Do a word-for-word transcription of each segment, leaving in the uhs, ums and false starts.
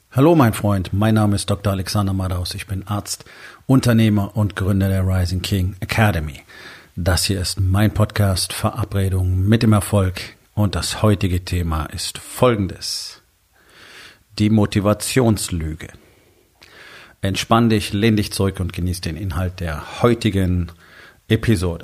Hallo mein Freund, mein Name ist Doktor Alexander Madaus. Ich bin Arzt, Unternehmer und Gründer der Rising King Academy. Das hier ist mein Podcast Verabredung mit dem Erfolg und das heutige Thema ist folgendes: Die Motivationslüge. Entspann dich, lehn dich zurück und genieß den Inhalt der heutigen Episode.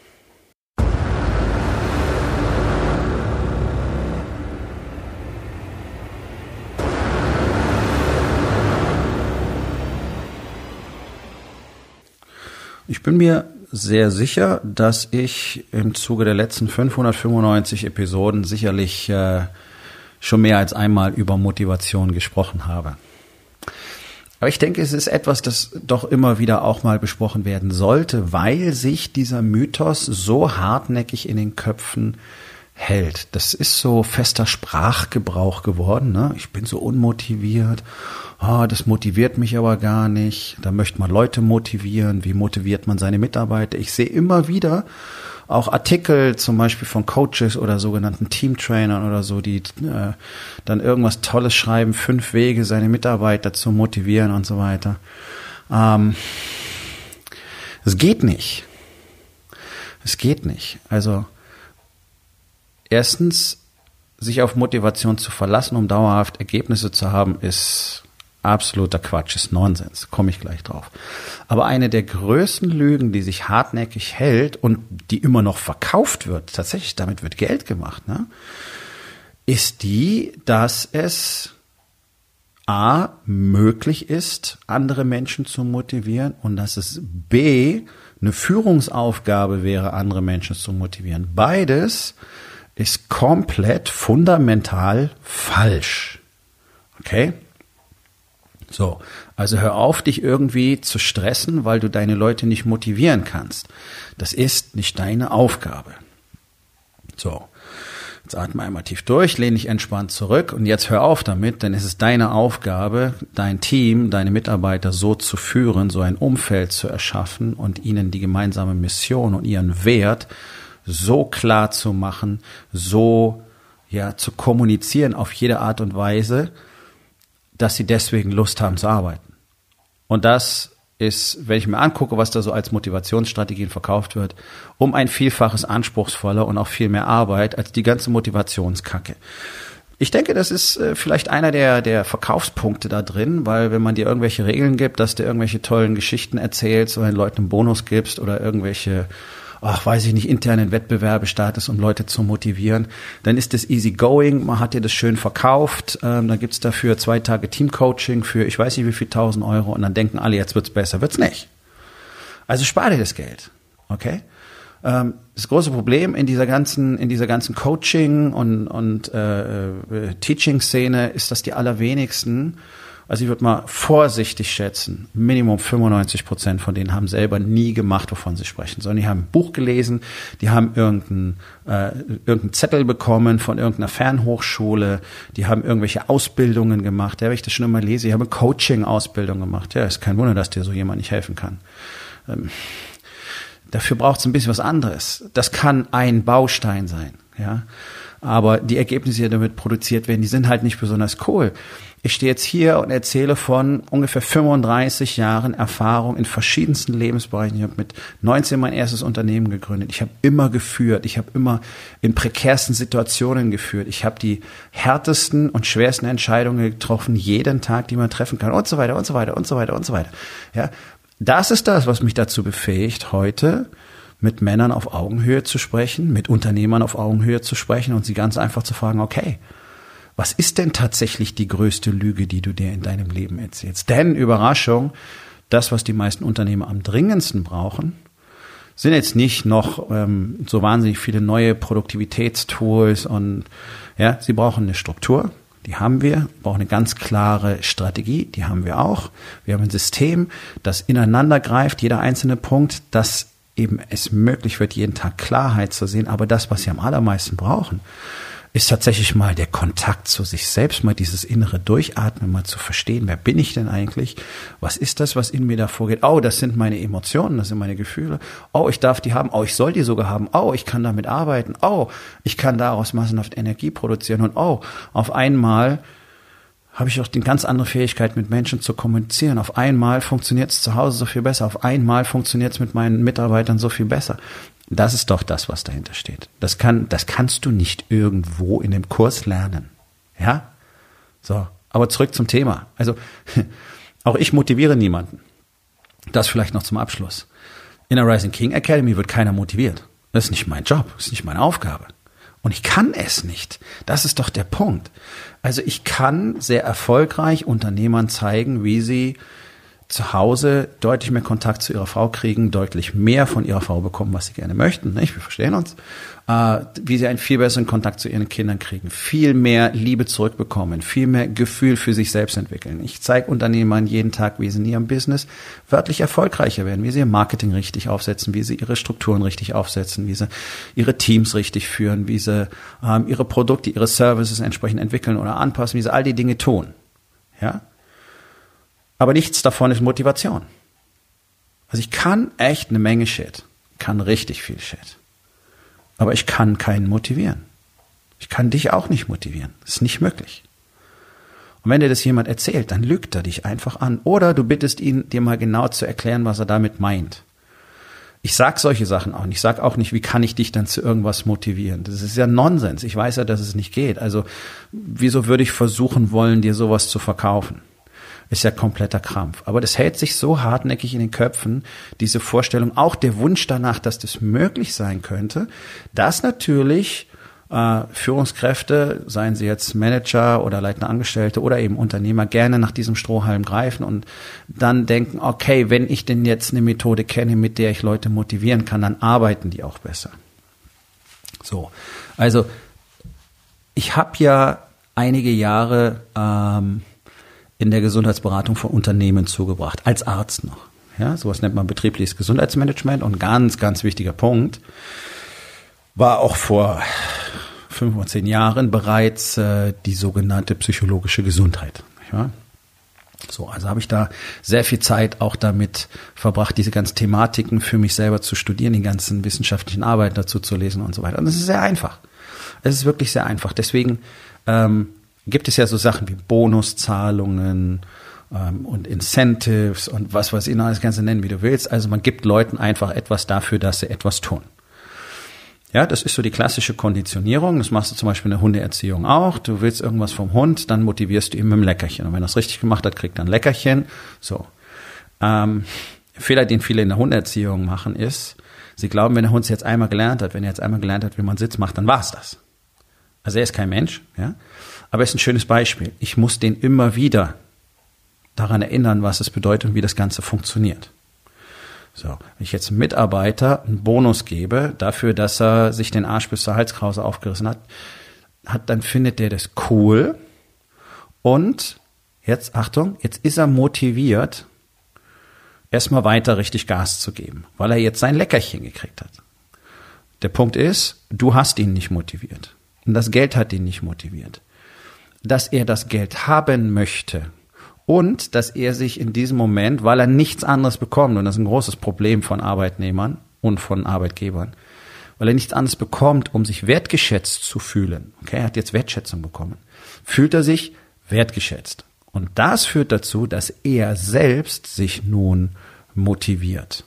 Ich bin mir sehr sicher, dass ich im Zuge der letzten fünfhundertfünfundneunzig Episoden sicherlich äh, schon mehr als einmal über Motivation gesprochen habe. Aber ich denke, es ist etwas, das doch immer wieder auch mal besprochen werden sollte, weil sich dieser Mythos so hartnäckig in den Köpfen hält. Das ist so fester Sprachgebrauch geworden, ne? Ich bin so unmotiviert. Oh, das motiviert mich aber gar nicht. Da möchte man Leute motivieren. Wie motiviert man seine Mitarbeiter? Ich sehe immer wieder auch Artikel, zum Beispiel von Coaches oder sogenannten Teamtrainern oder so, die äh, dann irgendwas Tolles schreiben, fünf Wege, seine Mitarbeiter zu motivieren und so weiter. Ähm, es geht nicht. Es geht nicht. Also erstens, sich auf Motivation zu verlassen, um dauerhaft Ergebnisse zu haben, ist absoluter Quatsch, ist Nonsens, komme ich gleich drauf. Aber eine der größten Lügen, die sich hartnäckig hält und die immer noch verkauft wird, tatsächlich damit wird Geld gemacht, ne, ist die, dass es A, möglich ist, andere Menschen zu motivieren und dass es B, eine Führungsaufgabe wäre, andere Menschen zu motivieren. Beides ist komplett fundamental falsch. Okay? So, also hör auf, dich irgendwie zu stressen, weil du deine Leute nicht motivieren kannst. Das ist nicht deine Aufgabe. So, jetzt atme einmal tief durch, lehn dich entspannt zurück und jetzt hör auf damit, denn es ist deine Aufgabe, dein Team, deine Mitarbeiter so zu führen, so ein Umfeld zu erschaffen und ihnen die gemeinsame Mission und ihren Wert so klar zu machen, so ja zu kommunizieren auf jede Art und Weise, dass sie deswegen Lust haben zu arbeiten. Und das ist, wenn ich mir angucke, was da so als Motivationsstrategien verkauft wird, um ein Vielfaches anspruchsvoller und auch viel mehr Arbeit als die ganze Motivationskacke. Ich denke, das ist äh, vielleicht einer der, der Verkaufspunkte da drin, weil wenn man dir irgendwelche Regeln gibt, dass du irgendwelche tollen Geschichten erzählst oder den Leuten einen Bonus gibst oder irgendwelche ach, weiß ich nicht, internen Wettbewerbe startest, um Leute zu motivieren, dann ist das easy going, man hat dir das schön verkauft, ähm, dann gibt's dafür zwei Tage Teamcoaching für ich weiß nicht wie viel tausend Euro und dann denken alle, jetzt wird's besser, wird's nicht. Also spar dir das Geld, okay? Ähm, das große Problem in dieser ganzen, in dieser ganzen Coaching- und, und äh, äh, Teaching-Szene ist, dass die allerwenigsten, also ich würde mal vorsichtig schätzen, Minimum fünfundneunzig Prozent von denen haben selber nie gemacht, wovon sie sprechen, sondern die haben ein Buch gelesen, die haben irgendeinen äh, irgendeinen Zettel bekommen von irgendeiner Fernhochschule, die haben irgendwelche Ausbildungen gemacht, ja, wenn ich das schon immer lese, ich habe eine Coaching-Ausbildung gemacht, ja, ist kein Wunder, dass dir so jemand nicht helfen kann. Ähm, dafür braucht es ein bisschen was anderes. Das kann ein Baustein sein, ja, aber die Ergebnisse, die damit produziert werden, die sind halt nicht besonders cool. Ich stehe jetzt hier und erzähle von ungefähr fünfunddreißig Jahren Erfahrung in verschiedensten Lebensbereichen. Ich habe mit neunzehn mein erstes Unternehmen gegründet. Ich habe immer geführt. Ich habe immer in prekärsten Situationen geführt. Ich habe die härtesten und schwersten Entscheidungen getroffen, jeden Tag, die man treffen kann und so weiter und so weiter und so weiter und so weiter. Ja, das ist das, was mich dazu befähigt, heute mit Männern auf Augenhöhe zu sprechen, mit Unternehmern auf Augenhöhe zu sprechen und sie ganz einfach zu fragen, okay, was ist denn tatsächlich die größte Lüge, die du dir in deinem Leben erzählst? Denn, Überraschung, das, was die meisten Unternehmer am dringendsten brauchen, sind jetzt nicht noch ähm, so wahnsinnig viele neue Produktivitätstools und ja, sie brauchen eine Struktur, die haben wir, brauchen eine ganz klare Strategie, die haben wir auch. Wir haben ein System, das ineinander greift, jeder einzelne Punkt, dass eben es möglich wird, jeden Tag Klarheit zu sehen, aber das, was sie am allermeisten brauchen, ist tatsächlich mal der Kontakt zu sich selbst, mal dieses innere Durchatmen, mal zu verstehen, wer bin ich denn eigentlich? Was ist das, was in mir da vorgeht? Oh, das sind meine Emotionen, das sind meine Gefühle. Oh, ich darf die haben. Oh, ich soll die sogar haben. Oh, ich kann damit arbeiten. Oh, ich kann daraus massenhaft Energie produzieren. Und oh, auf einmal habe ich auch die ganz andere Fähigkeit, mit Menschen zu kommunizieren. Auf einmal funktioniert es zu Hause so viel besser. Auf einmal funktioniert es mit meinen Mitarbeitern so viel besser. Das ist doch das, was dahinter steht. Das kann, das kannst du nicht irgendwo in dem Kurs lernen. Ja? So. Aber zurück zum Thema. Also, auch ich motiviere niemanden. Das vielleicht noch zum Abschluss. In der Rising King Academy wird keiner motiviert. Das ist nicht mein Job. Das ist nicht meine Aufgabe. Und ich kann es nicht. Das ist doch der Punkt. Also ich kann sehr erfolgreich Unternehmern zeigen, wie sie zu Hause deutlich mehr Kontakt zu ihrer Frau kriegen, deutlich mehr von ihrer Frau bekommen, was sie gerne möchten. Nicht? Wir verstehen uns. Äh, wie sie einen viel besseren Kontakt zu ihren Kindern kriegen, viel mehr Liebe zurückbekommen, viel mehr Gefühl für sich selbst entwickeln. Ich zeige Unternehmern jeden Tag, wie sie in ihrem Business wörtlich erfolgreicher werden, wie sie ihr Marketing richtig aufsetzen, wie sie ihre Strukturen richtig aufsetzen, wie sie ihre Teams richtig führen, wie sie ähm, ihre Produkte, ihre Services entsprechend entwickeln oder anpassen, wie sie all die Dinge tun. Ja? Aber nichts davon ist Motivation. Also ich kann echt eine Menge Shit, kann richtig viel Shit. Aber ich kann keinen motivieren. Ich kann dich auch nicht motivieren. Das ist nicht möglich. Und wenn dir das jemand erzählt, dann lügt er dich einfach an. Oder du bittest ihn, dir mal genau zu erklären, was er damit meint. Ich sag solche Sachen auch nicht. Ich sag auch nicht, wie kann ich dich dann zu irgendwas motivieren? Das ist ja Nonsens. Ich weiß ja, dass es nicht geht. Also wieso würde ich versuchen wollen, dir sowas zu verkaufen? Ist ja kompletter Krampf. Aber das hält sich so hartnäckig in den Köpfen, diese Vorstellung, auch der Wunsch danach, dass das möglich sein könnte, dass natürlich äh, Führungskräfte, seien sie jetzt Manager oder leitende Angestellte oder eben Unternehmer, gerne nach diesem Strohhalm greifen und dann denken, okay, wenn ich denn jetzt eine Methode kenne, mit der ich Leute motivieren kann, dann arbeiten die auch besser. So, also ich habe ja einige Jahre ähm, in der Gesundheitsberatung von Unternehmen zugebracht, als Arzt noch. Ja, sowas nennt man betriebliches Gesundheitsmanagement und ganz, ganz wichtiger Punkt, war auch vor fünf oder zehn Jahren bereits äh, die sogenannte psychologische Gesundheit. Ja? So, also habe ich da sehr viel Zeit auch damit verbracht, diese ganzen Thematiken für mich selber zu studieren, die ganzen wissenschaftlichen Arbeiten dazu zu lesen und so weiter. Und es ist sehr einfach. Es ist wirklich sehr einfach. Deswegen ähm, gibt es ja so Sachen wie Bonuszahlungen ähm, und Incentives und was weiß ich noch, das Ganze nennen, wie du willst. Also man gibt Leuten einfach etwas dafür, dass sie etwas tun. Ja, das ist so die klassische Konditionierung. Das machst du zum Beispiel in der Hundeerziehung auch. Du willst irgendwas vom Hund, dann motivierst du ihn mit einem Leckerchen. Und wenn er es richtig gemacht hat, kriegt er ein Leckerchen. So. Ähm, Fehler, den viele in der Hundeerziehung machen, ist, sie glauben, wenn der Hund es jetzt einmal gelernt hat, wenn er jetzt einmal gelernt hat, wie man Sitz macht, dann war's das. Also er ist kein Mensch, ja. Aber er ist ein schönes Beispiel. Ich muss den immer wieder daran erinnern, was es bedeutet und wie das Ganze funktioniert. So, wenn ich jetzt einem Mitarbeiter einen Bonus gebe, dafür, dass er sich den Arsch bis zur Halskrause aufgerissen hat, hat, dann findet der das cool. Und jetzt, Achtung, jetzt ist er motiviert, erstmal weiter richtig Gas zu geben, weil er jetzt sein Leckerchen gekriegt hat. Der Punkt ist, du hast ihn nicht motiviert. Und das Geld hat ihn nicht motiviert. Dass er das Geld haben möchte und dass er sich in diesem Moment, weil er nichts anderes bekommt, und das ist ein großes Problem von Arbeitnehmern und von Arbeitgebern, weil er nichts anderes bekommt, um sich wertgeschätzt zu fühlen. Okay, er hat jetzt Wertschätzung bekommen. Fühlt er sich wertgeschätzt. Und das führt dazu, dass er selbst sich nun motiviert.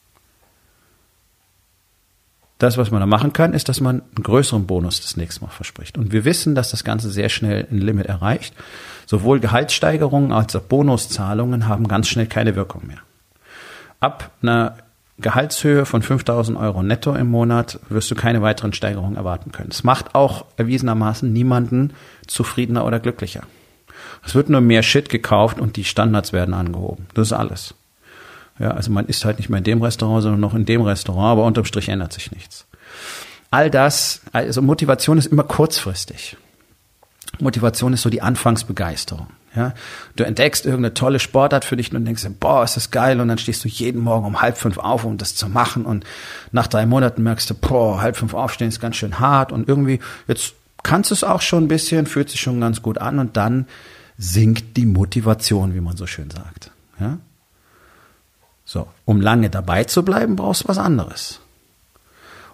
Das, was man da machen kann, ist, dass man einen größeren Bonus das nächste Mal verspricht. Und wir wissen, dass das Ganze sehr schnell ein Limit erreicht. Sowohl Gehaltssteigerungen als auch Bonuszahlungen haben ganz schnell keine Wirkung mehr. Ab einer Gehaltshöhe von fünftausend Euro netto im Monat wirst du keine weiteren Steigerungen erwarten können. Es macht auch erwiesenermaßen niemanden zufriedener oder glücklicher. Es wird nur mehr Shit gekauft und die Standards werden angehoben. Das ist alles. Ja, also man isst halt nicht mehr in dem Restaurant, sondern noch in dem Restaurant, aber unterm Strich ändert sich nichts. All das, also Motivation ist immer kurzfristig. Motivation ist so die Anfangsbegeisterung. Ja, du entdeckst irgendeine tolle Sportart für dich und denkst dir, boah, ist das geil, und dann stehst du jeden Morgen um halb fünf auf, um das zu machen, und nach drei Monaten merkst du, boah, halb fünf aufstehen ist ganz schön hart, und irgendwie, jetzt kannst du es auch schon ein bisschen, fühlt sich schon ganz gut an, und dann sinkt die Motivation, wie man so schön sagt. Ja? So, um lange dabei zu bleiben, brauchst du was anderes.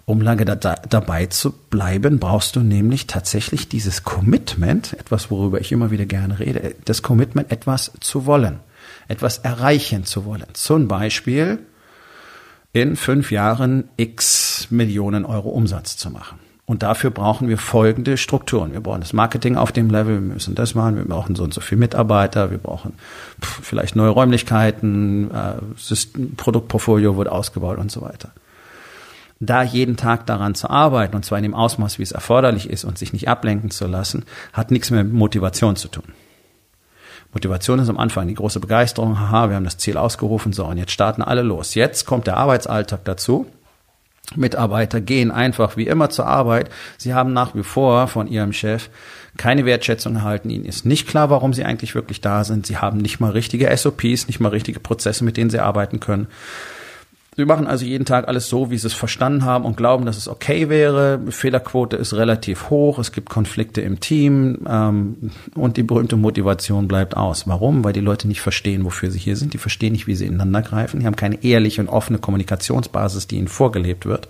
Um lange da, da, dabei zu bleiben, brauchst du nämlich tatsächlich dieses Commitment, etwas, worüber ich immer wieder gerne rede, das Commitment, etwas zu wollen, etwas erreichen zu wollen. Zum Beispiel in fünf Jahren x Millionen Euro Umsatz zu machen. Und dafür brauchen wir folgende Strukturen. Wir brauchen das Marketing auf dem Level, wir müssen das machen, wir brauchen so und so viele Mitarbeiter, wir brauchen pff, vielleicht neue Räumlichkeiten, äh, System, Produktportfolio wird ausgebaut und so weiter. Da jeden Tag daran zu arbeiten, und zwar in dem Ausmaß, wie es erforderlich ist und sich nicht ablenken zu lassen, hat nichts mehr mit Motivation zu tun. Motivation ist am Anfang die große Begeisterung, haha, wir haben das Ziel ausgerufen, so und jetzt starten alle los. Jetzt kommt der Arbeitsalltag dazu. Mitarbeiter gehen einfach wie immer zur Arbeit. Sie haben nach wie vor von ihrem Chef keine Wertschätzung erhalten. Ihnen ist nicht klar, warum sie eigentlich wirklich da sind. Sie haben nicht mal richtige S O Ps, nicht mal richtige Prozesse, mit denen sie arbeiten können. Sie machen also jeden Tag alles so, wie sie es verstanden haben und glauben, dass es okay wäre. Fehlerquote ist relativ hoch, es gibt Konflikte im Team ähm, und die berühmte Motivation bleibt aus. Warum? Weil die Leute nicht verstehen, wofür sie hier sind. Die verstehen nicht, wie sie ineinander greifen. Die haben keine ehrliche und offene Kommunikationsbasis, die ihnen vorgelebt wird.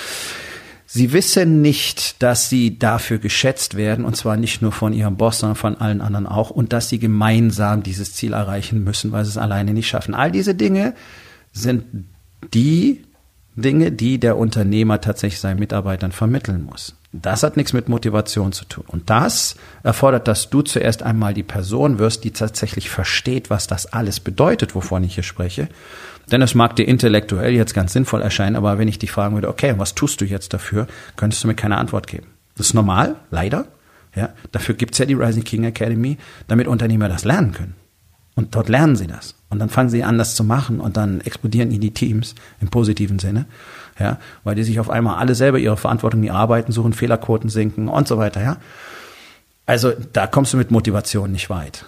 Sie wissen nicht, dass sie dafür geschätzt werden, und zwar nicht nur von ihrem Boss, sondern von allen anderen auch, und dass sie gemeinsam dieses Ziel erreichen müssen, weil sie es alleine nicht schaffen. All diese Dinge sind die Dinge, die der Unternehmer tatsächlich seinen Mitarbeitern vermitteln muss. Das hat nichts mit Motivation zu tun. Und das erfordert, dass du zuerst einmal die Person wirst, die tatsächlich versteht, was das alles bedeutet, wovon ich hier spreche. Denn es mag dir intellektuell jetzt ganz sinnvoll erscheinen, aber wenn ich dich fragen würde, okay, was tust du jetzt dafür, könntest du mir keine Antwort geben. Das ist normal, leider. Ja, dafür gibt's ja die Rising King Academy, damit Unternehmer das lernen können. Und dort lernen sie das. Und dann fangen sie an, das zu machen. Und dann explodieren ihnen die Teams im positiven Sinne. Ja, weil die sich auf einmal alle selber ihre Verantwortung, die arbeiten, suchen, Fehlerquoten sinken und so weiter. Ja, also da kommst du mit Motivation nicht weit.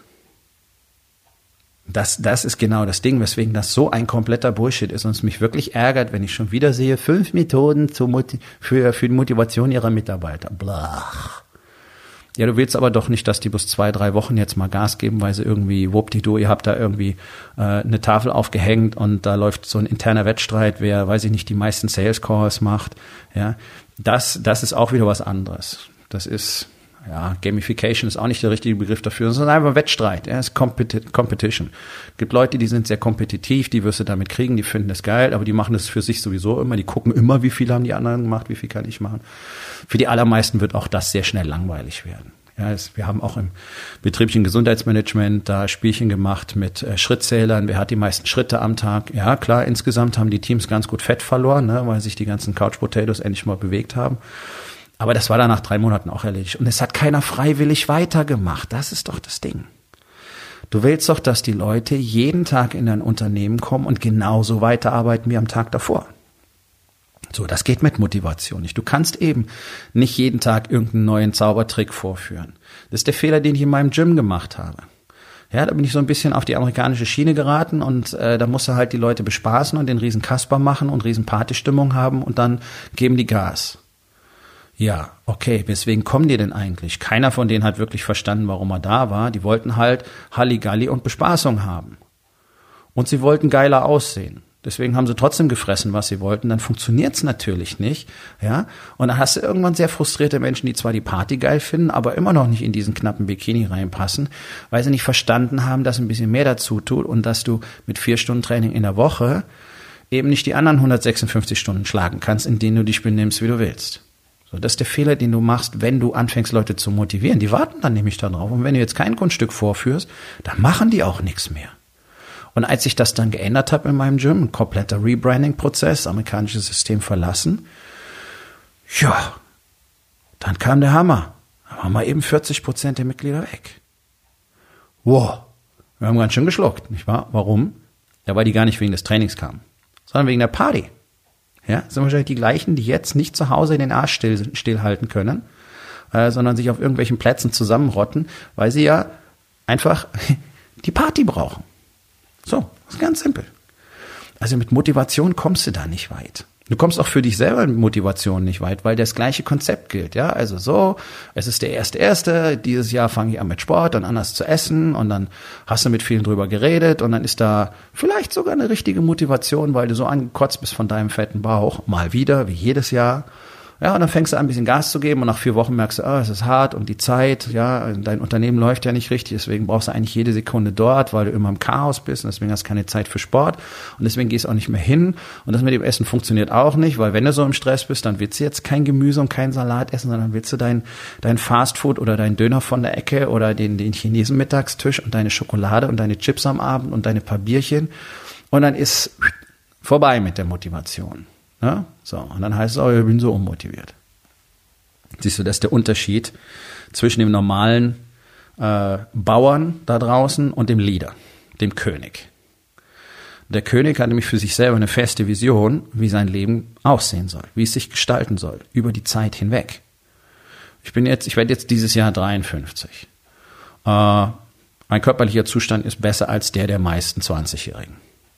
Das, das ist genau das Ding, weswegen das so ein kompletter Bullshit ist und es mich wirklich ärgert, wenn ich schon wieder sehe, fünf Methoden zur Moti- für, für die Motivation ihrer Mitarbeiter. Blach. Ja, du willst aber doch nicht, dass die bloß zwei, drei Wochen jetzt mal Gas geben, weil sie irgendwie, wuppdidu, ihr habt da irgendwie äh, eine Tafel aufgehängt und da läuft so ein interner Wettstreit, wer, weiß ich nicht, die meisten Sales Calls macht. Ja, das, das ist auch wieder was anderes. Das ist, ja, Gamification ist auch nicht der richtige Begriff dafür, sondern einfach Wettstreit. Ja, es ist Competi- Competition. Es gibt Leute, die sind sehr kompetitiv, die wirst du damit kriegen, die finden das geil, aber die machen das für sich sowieso immer. Die gucken immer, wie viel haben die anderen gemacht, wie viel kann ich machen. Für die allermeisten wird auch das sehr schnell langweilig werden. Ja, es, wir haben auch im betrieblichen Gesundheitsmanagement da Spielchen gemacht mit äh, Schrittzählern. Wer hat die meisten Schritte am Tag? Ja, klar, insgesamt haben die Teams ganz gut Fett verloren, ne, weil sich die ganzen Couch Potatoes endlich mal bewegt haben. Aber das war dann nach drei Monaten auch erledigt. Und es hat keiner freiwillig weitergemacht. Das ist doch das Ding. Du willst doch, dass die Leute jeden Tag in dein Unternehmen kommen und genauso weiterarbeiten wie am Tag davor. So, das geht mit Motivation nicht. Du kannst eben nicht jeden Tag irgendeinen neuen Zaubertrick vorführen. Das ist der Fehler, den ich in meinem Gym gemacht habe. Ja, da bin ich so ein bisschen auf die amerikanische Schiene geraten und äh, da musst du halt die Leute bespaßen und den riesen Kasper machen und riesen Partystimmung haben und dann geben die Gas. Ja, okay, weswegen kommen die denn eigentlich? Keiner von denen hat wirklich verstanden, warum er da war. Die wollten halt Halligalli und Bespaßung haben. Und sie wollten geiler aussehen. Deswegen haben sie trotzdem gefressen, was sie wollten. Dann funktioniert's natürlich nicht, ja. Und dann hast du irgendwann sehr frustrierte Menschen, die zwar die Party geil finden, aber immer noch nicht in diesen knappen Bikini reinpassen, weil sie nicht verstanden haben, dass ein bisschen mehr dazu tut und dass du mit vier Stunden Training in der Woche eben nicht die anderen hundertsechsundfünfzig Stunden schlagen kannst, in denen du dich benimmst, wie du willst. So, das ist der Fehler, den du machst, wenn du anfängst, Leute zu motivieren. Die warten dann nämlich darauf. Und wenn du jetzt kein Kunststück vorführst, dann machen die auch nichts mehr. Und als ich das dann geändert habe in meinem Gym, ein kompletter Rebranding-Prozess, amerikanisches System verlassen, ja, dann kam der Hammer. Da waren mal eben vierzig Prozent der Mitglieder weg. Wow, wir haben ganz schön geschluckt, nicht wahr? Warum? Ja, weil die gar nicht wegen des Trainings kamen, sondern wegen der Party. Ja, das sind wahrscheinlich die gleichen, die jetzt nicht zu Hause den Arsch still, stillhalten können, äh, sondern sich auf irgendwelchen Plätzen zusammenrotten, weil sie ja einfach die Party brauchen. So, das ist ganz simpel. Also mit Motivation kommst du da nicht weit. Du kommst auch für dich selber mit Motivation nicht weit, weil das gleiche Konzept gilt, ja. Also so, es ist der erste erste. Dieses Jahr fange ich an mit Sport und anders zu essen und dann hast du mit vielen drüber geredet und dann ist da vielleicht sogar eine richtige Motivation, weil du so angekotzt bist von deinem fetten Bauch, mal wieder, wie jedes Jahr. Ja, und dann fängst du an, ein bisschen Gas zu geben und nach vier Wochen merkst du, ah, es ist hart und die Zeit, ja, dein Unternehmen läuft ja nicht richtig, deswegen brauchst du eigentlich jede Sekunde dort, weil du immer im Chaos bist und deswegen hast du keine Zeit für Sport und deswegen gehst du auch nicht mehr hin und das mit dem Essen funktioniert auch nicht, weil wenn du so im Stress bist, dann willst du jetzt kein Gemüse und keinen Salat essen, sondern willst du dein, dein Fastfood oder dein Döner von der Ecke oder den, den Chinesen Mittagstisch und deine Schokolade und deine Chips am Abend und deine paar Bierchen und dann ist vorbei mit der Motivation. Ja, so, und dann heißt es auch, ich bin so unmotiviert. Siehst du, das ist der Unterschied zwischen dem normalen äh, Bauern da draußen und dem Leader, dem König. Der König hat nämlich für sich selber eine feste Vision, wie sein Leben aussehen soll, wie es sich gestalten soll, über die Zeit hinweg. Ich bin jetzt, ich werde jetzt dieses Jahr dreiundfünfzig. Äh, mein körperlicher Zustand ist besser als der der meisten zwanzigjährigen.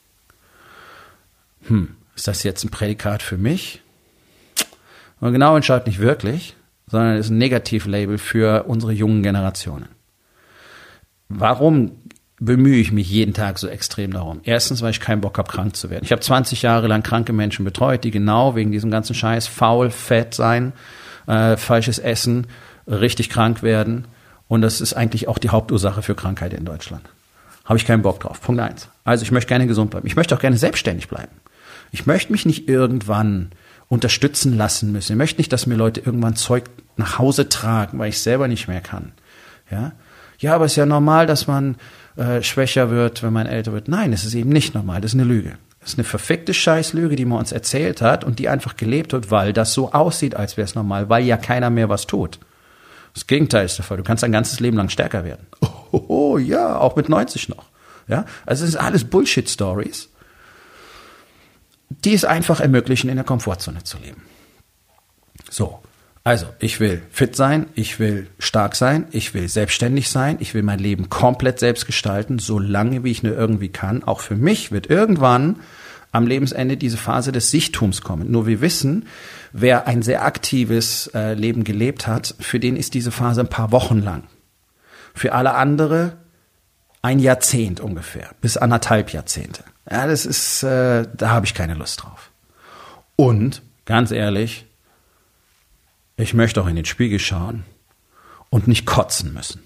Hm. Ist das jetzt ein Prädikat für mich? Und genau entscheidet nicht wirklich, sondern ist ein Negativlabel für unsere jungen Generationen. Warum bemühe ich mich jeden Tag so extrem darum? Erstens, weil ich keinen Bock habe, krank zu werden. Ich habe zwanzig Jahre lang kranke Menschen betreut, die genau wegen diesem ganzen Scheiß faul, fett sein, äh, falsches Essen, richtig krank werden. Und das ist eigentlich auch die Hauptursache für Krankheit in Deutschland. Habe ich keinen Bock drauf. Punkt eins. Also ich möchte gerne gesund bleiben. Ich möchte auch gerne selbstständig bleiben. Ich möchte mich nicht irgendwann unterstützen lassen müssen. Ich möchte nicht, dass mir Leute irgendwann Zeug nach Hause tragen, weil ich selber nicht mehr kann. Ja, ja, aber es ist ja normal, dass man äh, schwächer wird, wenn man älter wird. Nein, es ist eben nicht normal. Das ist eine Lüge. Das ist eine verfickte Scheißlüge, die man uns erzählt hat und die einfach gelebt wird, weil das so aussieht, als wäre es normal, weil ja keiner mehr was tut. Das Gegenteil ist der Fall. Du kannst dein ganzes Leben lang stärker werden. Oh, oh, oh ja, auch mit neunzig noch. Ja, also es ist alles Bullshit-Stories, die es einfach ermöglichen, in der Komfortzone zu leben. So, also ich will fit sein, ich will stark sein, ich will selbstständig sein, ich will mein Leben komplett selbst gestalten, so lange wie ich nur irgendwie kann. Auch für mich wird irgendwann am Lebensende diese Phase des Sichtums kommen. Nur wir wissen, wer ein sehr aktives äh, Leben gelebt hat, für den ist diese Phase ein paar Wochen lang. Für alle andere ein Jahrzehnt ungefähr, bis anderthalb Jahrzehnte. Ja, das ist, äh, da habe ich keine Lust drauf. Und, ganz ehrlich, ich möchte auch in den Spiegel schauen und nicht kotzen müssen.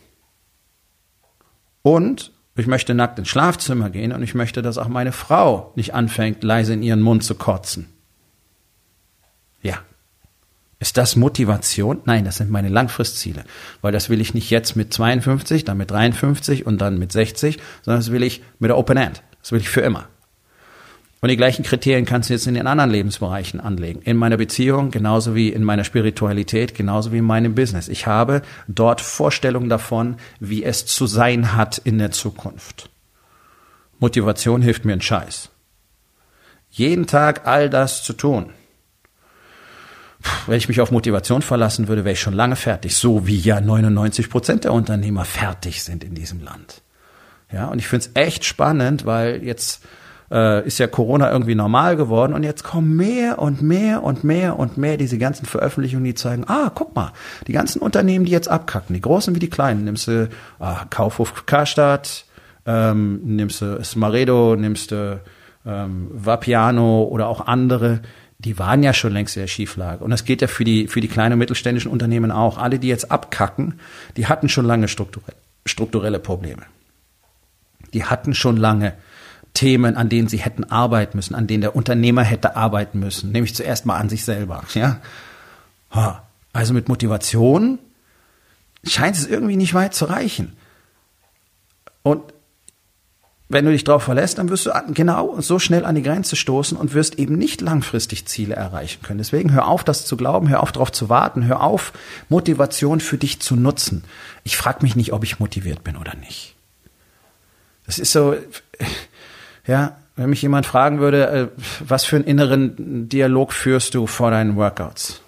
Und ich möchte nackt ins Schlafzimmer gehen und ich möchte, dass auch meine Frau nicht anfängt, leise in ihren Mund zu kotzen. Ja. Ist das Motivation? Nein, das sind meine Langfristziele. Weil das will ich nicht jetzt mit zweiundfünfzig, dann mit dreiundfünfzig und dann mit sechzig, sondern das will ich mit der Open End. Das will ich für immer. Und die gleichen Kriterien kannst du jetzt in den anderen Lebensbereichen anlegen. In meiner Beziehung, genauso wie in meiner Spiritualität, genauso wie in meinem Business. Ich habe dort Vorstellungen davon, wie es zu sein hat in der Zukunft. Motivation hilft mir ein Scheiß. Jeden Tag all das zu tun. Wenn ich mich auf Motivation verlassen würde, wäre ich schon lange fertig. So wie ja neunundneunzig Prozent der Unternehmer fertig sind in diesem Land. Ja, und ich finde es echt spannend, weil jetzt äh, ist ja Corona irgendwie normal geworden und jetzt kommen mehr und mehr und mehr und mehr diese ganzen Veröffentlichungen, die zeigen, ah, guck mal, die ganzen Unternehmen, die jetzt abkacken, die großen wie die kleinen, nimmst du ah, Kaufhof Karstadt, ähm, nimmst du Smaredo, nimmst du ähm, Vapiano oder auch andere, die waren ja schon längst in der Schieflage. Und das geht ja für die, für die kleinen und mittelständischen Unternehmen auch. Alle, die jetzt abkacken, die hatten schon lange strukturelle, strukturelle Probleme. Die hatten schon lange Themen, an denen sie hätten arbeiten müssen, an denen der Unternehmer hätte arbeiten müssen, nämlich zuerst mal an sich selber. Ja? Also mit Motivation scheint es irgendwie nicht weit zu reichen. Und wenn du dich darauf verlässt, dann wirst du genau so schnell an die Grenze stoßen und wirst eben nicht langfristig Ziele erreichen können. Deswegen hör auf, das zu glauben, hör auf, darauf zu warten, hör auf, Motivation für dich zu nutzen. Ich frage mich nicht, ob ich motiviert bin oder nicht. Das ist so, ja, wenn mich jemand fragen würde, was für einen inneren Dialog führst du vor deinen Workouts?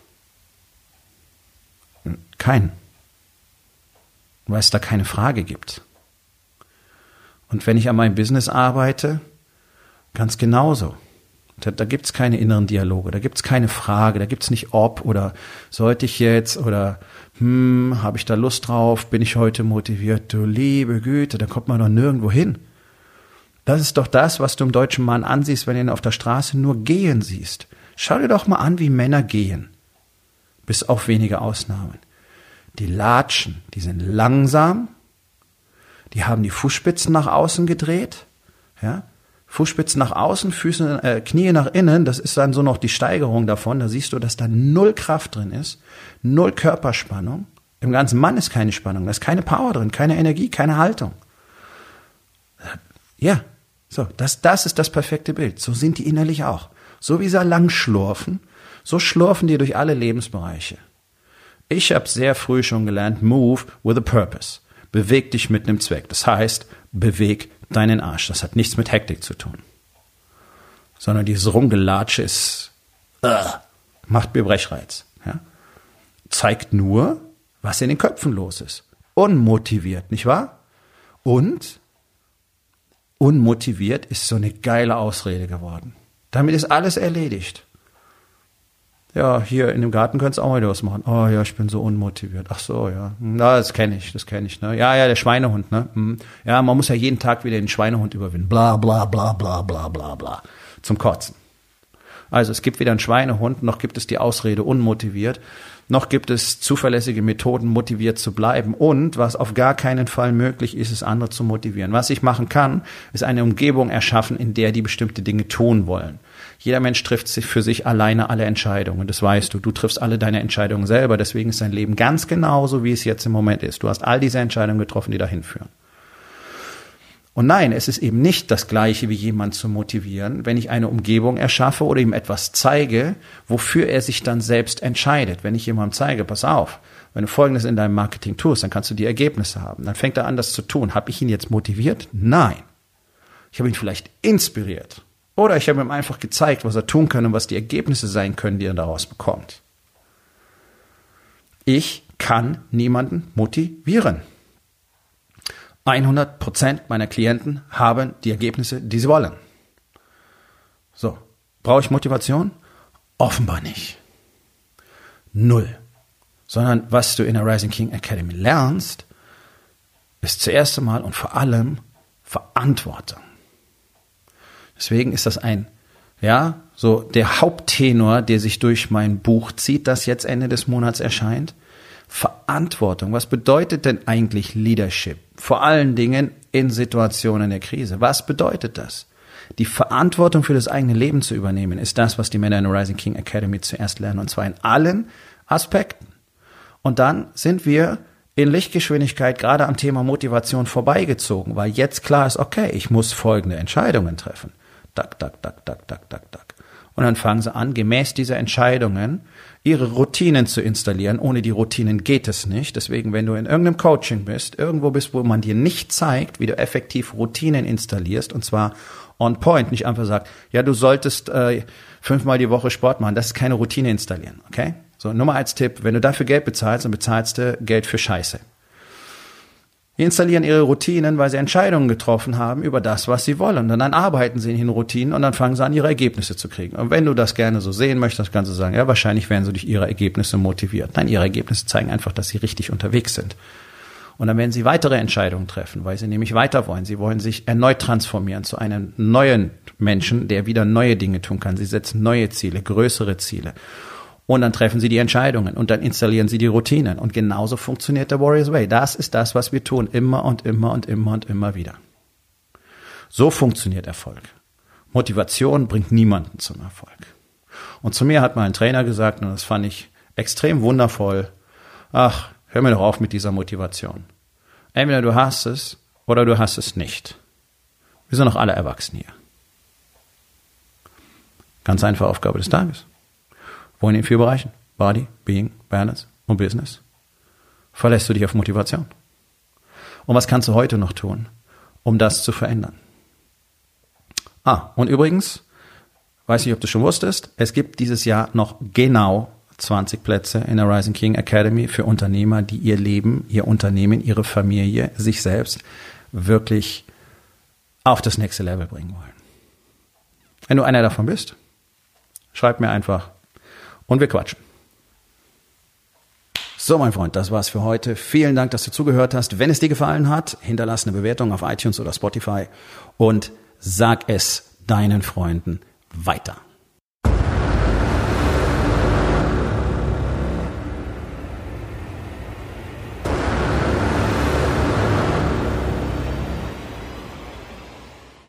Keinen. Weil es da keine Frage gibt. Und wenn ich an meinem Business arbeite, ganz genauso. Da, da gibt's keine inneren Dialoge, da gibt's keine Frage, da gibt's nicht ob oder sollte ich jetzt oder hm, habe ich da Lust drauf, bin ich heute motiviert, du liebe Güte, da kommt man doch nirgendwo hin. Das ist doch das, was du im deutschen Mann ansiehst, wenn du ihn auf der Straße nur gehen siehst. Schau dir doch mal an, wie Männer gehen. Bis auf wenige Ausnahmen. Die latschen, die sind langsam, die haben die Fußspitzen nach außen gedreht, ja, Fußspitzen nach außen, Füße, äh, Knie nach innen, das ist dann so noch die Steigerung davon, da siehst du, dass da null Kraft drin ist, null Körperspannung, im ganzen Mann ist keine Spannung, da ist keine Power drin, keine Energie, keine Haltung. Ja, so, das, das ist das perfekte Bild, so sind die innerlich auch. So wie sie lang schlurfen, so schlurfen die durch alle Lebensbereiche. Ich habe sehr früh schon gelernt, move with a purpose. Beweg dich mit einem Zweck. Das heißt, beweg deinen Arsch. Das hat nichts mit Hektik zu tun. Sondern dieses Rumgelatsche ist, uh, macht mir Brechreiz. Ja? Zeigt nur, was in den Köpfen los ist. Unmotiviert, nicht wahr? Und unmotiviert ist so eine geile Ausrede geworden. Damit ist alles erledigt. Ja, hier in dem Garten könntest du auch mal was machen. Oh ja, ich bin so unmotiviert. Ach so, ja. Na, das kenne ich, das kenne ich. Ne? Ja, ja, der Schweinehund. Ne? Ja, man muss ja jeden Tag wieder den Schweinehund überwinden. Bla, bla, bla, bla, bla, bla, bla. Zum Kotzen. Also es gibt weder einen Schweinehund, noch gibt es die Ausrede unmotiviert, noch gibt es zuverlässige Methoden, motiviert zu bleiben. Und was auf gar keinen Fall möglich ist, ist andere zu motivieren. Was ich machen kann, ist eine Umgebung erschaffen, in der die bestimmte Dinge tun wollen. Jeder Mensch trifft sich für sich alleine alle Entscheidungen. Das weißt du. Du triffst alle deine Entscheidungen selber. Deswegen ist dein Leben ganz genauso, wie es jetzt im Moment ist. Du hast all diese Entscheidungen getroffen, die dahin führen. Und nein, es ist eben nicht das Gleiche, wie jemand zu motivieren, wenn ich eine Umgebung erschaffe oder ihm etwas zeige, wofür er sich dann selbst entscheidet. Wenn ich jemandem zeige, pass auf, wenn du Folgendes in deinem Marketing tust, dann kannst du die Ergebnisse haben. Dann fängt er an, das zu tun. Habe ich ihn jetzt motiviert? Nein. Ich habe ihn vielleicht inspiriert. Oder ich habe ihm einfach gezeigt, was er tun kann und was die Ergebnisse sein können, die er daraus bekommt. Ich kann niemanden motivieren. hundert Prozent meiner Klienten haben die Ergebnisse, die sie wollen. So, brauche ich Motivation? Offenbar nicht. Null. Sondern was du in der Rising King Academy lernst, ist zuerst einmal und vor allem Verantwortung. Deswegen ist das ein, ja, so der Haupttenor, der sich durch mein Buch zieht, das jetzt Ende des Monats erscheint. Verantwortung. Was bedeutet denn eigentlich Leadership? Vor allen Dingen in Situationen der Krise. Was bedeutet das? Die Verantwortung für das eigene Leben zu übernehmen, ist das, was die Männer in der Rising King Academy zuerst lernen. Und zwar in allen Aspekten. Und dann sind wir in Lichtgeschwindigkeit gerade am Thema Motivation vorbeigezogen, weil jetzt klar ist, okay, ich muss folgende Entscheidungen treffen. Dack, dack, dack, dack, dack, dack, dack. Und dann fangen sie an, gemäß dieser Entscheidungen ihre Routinen zu installieren. Ohne die Routinen geht es nicht. Deswegen, wenn du in irgendeinem Coaching bist, irgendwo bist, wo man dir nicht zeigt, wie du effektiv Routinen installierst, und zwar on point, nicht einfach sagt, ja, du solltest äh, fünfmal die Woche Sport machen, das ist keine Routine installieren, okay? So, nur mal als Tipp, wenn du dafür Geld bezahlst, dann bezahlst du Geld für Scheiße. Die installieren ihre Routinen, weil sie Entscheidungen getroffen haben über das, was sie wollen. Und dann arbeiten sie in den Routinen und dann fangen sie an, ihre Ergebnisse zu kriegen. Und wenn du das gerne so sehen möchtest, kannst du sagen, ja, wahrscheinlich werden sie durch ihre Ergebnisse motiviert. Nein, ihre Ergebnisse zeigen einfach, dass sie richtig unterwegs sind. Und dann werden sie weitere Entscheidungen treffen, weil sie nämlich weiter wollen. Sie wollen sich erneut transformieren zu einem neuen Menschen, der wieder neue Dinge tun kann. Sie setzen neue Ziele, größere Ziele. Und dann treffen sie die Entscheidungen und dann installieren sie die Routinen. Und genauso funktioniert der Warrior's Way. Das ist das, was wir tun, immer und immer und immer und immer wieder. So funktioniert Erfolg. Motivation bringt niemanden zum Erfolg. Und zu mir hat mal ein Trainer gesagt, und das fand ich extrem wundervoll, ach, hör mir doch auf mit dieser Motivation. Entweder du hast es oder du hast es nicht. Wir sind doch alle erwachsen hier. Ganz einfache Aufgabe des Tages. Wo in den vier Bereichen? Body, Being, Balance und Business. Verlässt du dich auf Motivation? Und was kannst du heute noch tun, um das zu verändern? Ah, und übrigens, weiß nicht, ob du schon wusstest, es gibt dieses Jahr noch genau zwanzig Plätze in der Rising King Academy für Unternehmer, die ihr Leben, ihr Unternehmen, ihre Familie, sich selbst wirklich auf das nächste Level bringen wollen. Wenn du einer davon bist, Schreib mir einfach und wir quatschen. So, mein Freund, das war's für heute. Vielen Dank, dass du zugehört hast. Wenn es dir gefallen hat, hinterlass eine Bewertung auf iTunes oder Spotify und sag es deinen Freunden weiter.